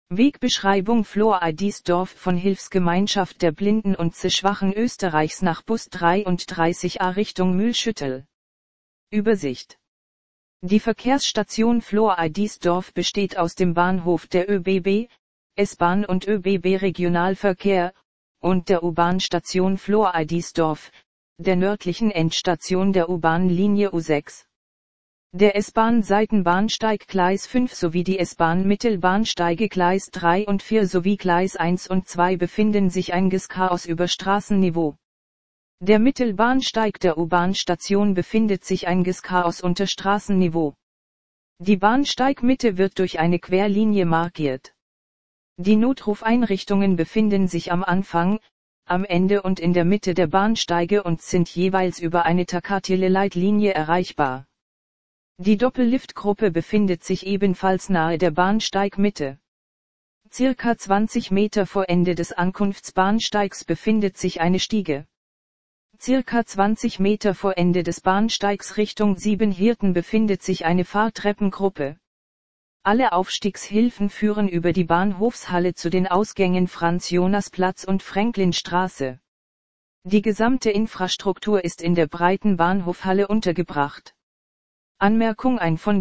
Wegbeschreibung Flor-Eidisdorf von Hilfsgemeinschaft der Blinden und Sehschwachen Österreichs nach Bus 33a Richtung Mühlschüttel. Übersicht. Die Verkehrsstation Flor-Eidisdorf besteht aus dem Bahnhof der ÖBB, S-Bahn und ÖBB Regionalverkehr, und der U-Bahn-Station Flor-Eidisdorf, der nördlichen Endstation der U-Bahn-Linie U6. Der S-Bahn-Seitenbahnsteig Gleis 5 sowie die S-Bahn-Mittelbahnsteige Gleis 3 und 4 sowie Gleis 1 und 2 befinden sich ein Chaos über Straßenniveau. Der Mittelbahnsteig der U-Bahn-Station befindet sich ein Chaos unter Straßenniveau. Die Bahnsteigmitte wird durch eine Querlinie markiert. Die Notrufeinrichtungen befinden sich am Anfang, am Ende und in der Mitte der Bahnsteige und sind jeweils über eine Takatele-Leitlinie erreichbar. Die Doppelliftgruppe befindet sich ebenfalls nahe der Bahnsteigmitte. Circa 20 Meter vor Ende des Ankunftsbahnsteigs befindet sich eine Stiege. Circa 20 Meter vor Ende des Bahnsteigs Richtung Siebenhirten befindet sich eine Fahrtreppengruppe. Alle Aufstiegshilfen führen über die Bahnhofshalle zu den Ausgängen Franz-Jonas-Platz und Franklinstraße. Die gesamte Infrastruktur ist in der breiten Bahnhofhalle untergebracht. Anmerkung: ein von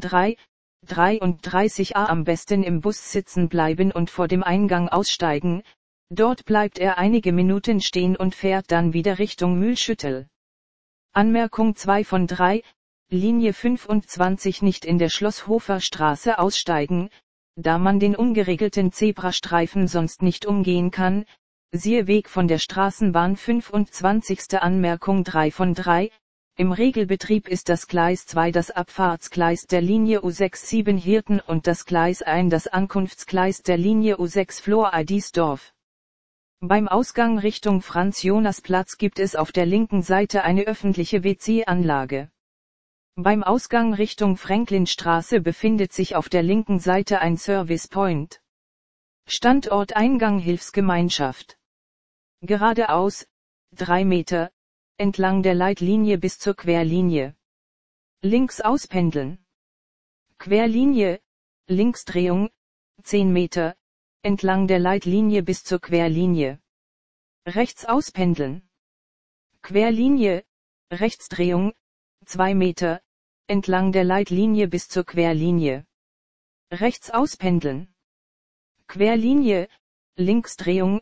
33a am besten im Bus sitzen bleiben und vor dem Eingang aussteigen, dort bleibt er einige Minuten stehen und fährt dann wieder Richtung Mühlschüttel. Anmerkung: 2 von 3, Linie 25 nicht in der Schlosshofer Straße aussteigen, da man den ungeregelten Zebrastreifen sonst nicht umgehen kann, siehe Weg von der Straßenbahn 25. Anmerkung: 3 von 3, im Regelbetrieb ist das Gleis 2 das Abfahrtsgleis der Linie U6 Siebenhirten und das Gleis 1 das Ankunftsgleis der Linie U6 Flor-Eidisdorf. Beim Ausgang Richtung Franz-Jonas-Platz gibt es auf der linken Seite eine öffentliche WC-Anlage. Beim Ausgang Richtung Franklinstraße befindet sich auf der linken Seite ein Service Point. Standort Eingang Hilfsgemeinschaft. Geradeaus, 3 Meter, entlang der Leitlinie bis zur Querlinie. Links auspendeln. Querlinie, Linksdrehung, 10 Meter, entlang der Leitlinie bis zur Querlinie. Rechts auspendeln. Querlinie, Rechtsdrehung, 2 Meter, entlang der Leitlinie bis zur Querlinie. Rechts auspendeln. Querlinie, Linksdrehung,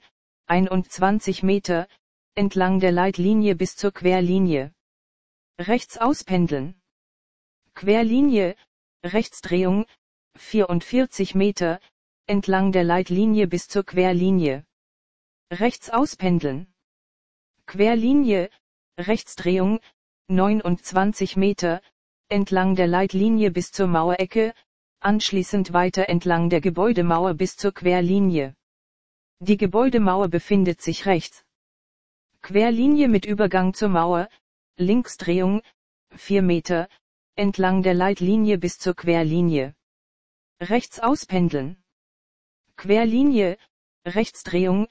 21 Meter, entlang der Leitlinie bis zur Querlinie. Rechts auspendeln. Querlinie, Rechtsdrehung, 44 Meter, entlang der Leitlinie bis zur Querlinie. Rechts auspendeln. Querlinie, Rechtsdrehung, 29 Meter, entlang der Leitlinie bis zur Mauerecke, anschließend weiter entlang der Gebäudemauer bis zur Querlinie. Die Gebäudemauer befindet sich rechts. Querlinie mit Übergang zur Mauer, Linksdrehung, 4 Meter, entlang der Leitlinie bis zur Querlinie. Rechts auspendeln. Querlinie, Rechtsdrehung,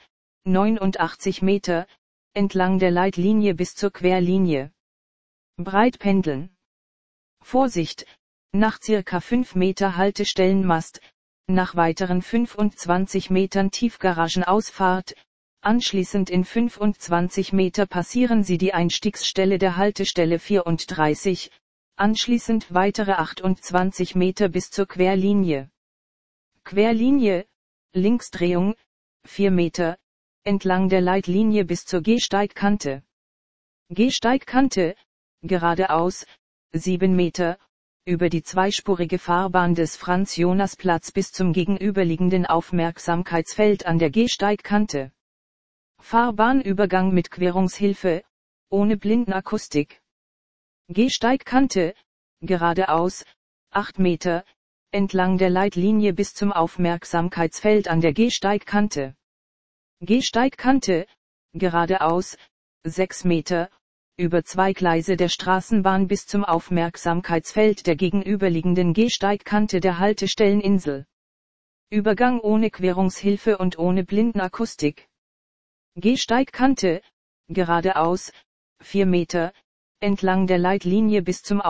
89 Meter, entlang der Leitlinie bis zur Querlinie. Breit pendeln. Vorsicht, nach circa 5 Meter Haltestellenmast, nach weiteren 25 Metern Tiefgaragenausfahrt, anschließend in 25 Meter passieren Sie die Einstiegsstelle der Haltestelle 34, anschließend weitere 28 Meter bis zur Querlinie. Querlinie, Linksdrehung, 4 Meter, entlang der Leitlinie bis zur Gehsteigkante. Gehsteigkante, geradeaus, 7 Meter, über die zweispurige Fahrbahn des Franz-Jonas-Platz bis zum gegenüberliegenden Aufmerksamkeitsfeld an der Gehsteigkante. Fahrbahnübergang mit Querungshilfe, ohne Blindenakustik. Gehsteigkante, geradeaus, 8 Meter, entlang der Leitlinie bis zum Aufmerksamkeitsfeld an der Gehsteigkante. Gehsteigkante, geradeaus, 6 Meter, über 2 Gleise der Straßenbahn bis zum Aufmerksamkeitsfeld der gegenüberliegenden Gehsteigkante der Haltestelleninsel. Übergang ohne Querungshilfe und ohne Blindenakustik. Gehsteigkante, geradeaus, 4 Meter, entlang der Leitlinie bis zum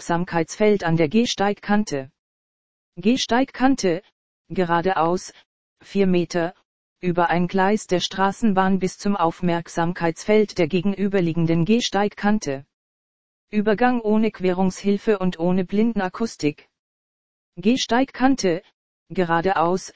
Aufmerksamkeitsfeld an der Gehsteigkante. Gehsteigkante, geradeaus, 4 Meter, über ein Gleis der Straßenbahn bis zum Aufmerksamkeitsfeld der gegenüberliegenden Gehsteigkante. Übergang ohne Querungshilfe und ohne Blindenakustik. Gehsteigkante, geradeaus,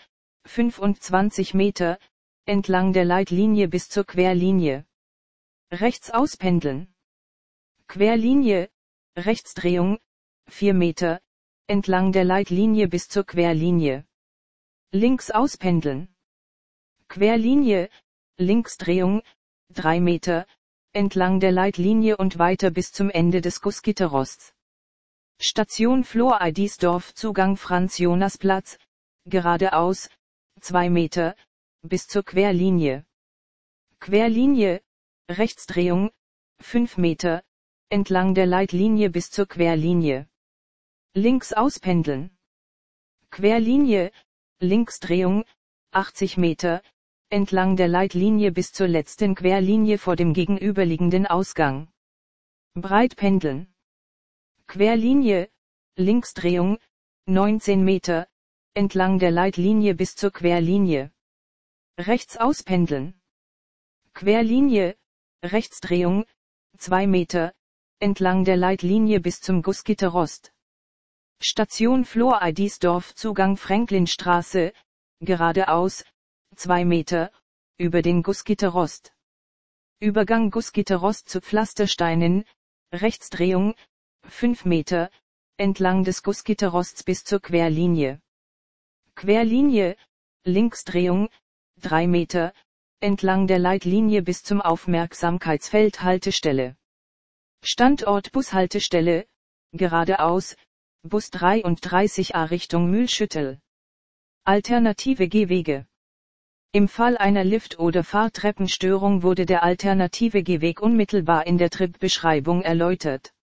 25 Meter, entlang der Leitlinie bis zur Querlinie. Rechts auspendeln. Querlinie, Rechtsdrehung, 4 Meter, entlang der Leitlinie bis zur Querlinie. Links auspendeln. Querlinie, Linksdrehung, 3 Meter, entlang der Leitlinie und weiter bis zum Ende des Gussgitterrosts. Station Flor-Eidisdorf, Zugang Franz-Jonas-Platz, geradeaus, 2 Meter, bis zur Querlinie. Querlinie, Rechtsdrehung, 5 Meter, entlang der Leitlinie bis zur Querlinie. Links auspendeln. Querlinie, Linksdrehung, 80 Meter, entlang der Leitlinie bis zur letzten Querlinie vor dem gegenüberliegenden Ausgang. Breit pendeln. Querlinie, Linksdrehung, 19 Meter, entlang der Leitlinie bis zur Querlinie. Rechts auspendeln. Querlinie, Rechtsdrehung, 2 Meter, entlang der Leitlinie bis zum Gussgitterrost. Station Flor-Eidisdorf, Zugang Franklinstraße, geradeaus, 2 Meter, über den Gussgitterrost. Übergang Gussgitterrost zu Pflastersteinen, Rechtsdrehung, 5 Meter, entlang des Gussgitterrosts bis zur Querlinie. Querlinie, Linksdrehung, 3 Meter, entlang der Leitlinie bis zum Aufmerksamkeitsfeld Haltestelle. Standort Bushaltestelle, geradeaus, Bus 33a Richtung Mühlschüttel. Alternative Gehwege. Im Fall einer Lift- oder Fahrtreppenstörung wurde der alternative Gehweg unmittelbar in der Tripbeschreibung erläutert.